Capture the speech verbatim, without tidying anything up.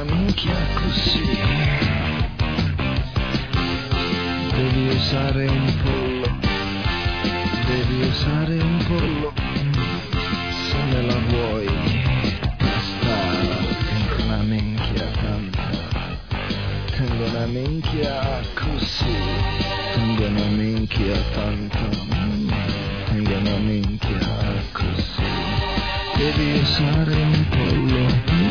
una minchia così. Devi usare un pollo, devi usare un pollo, se me la vuoi tastare. Tengo una minchia tanta, tengo una minchia così, tengo una minchia tanta, tengo una minchia così. Devi usare un pollo.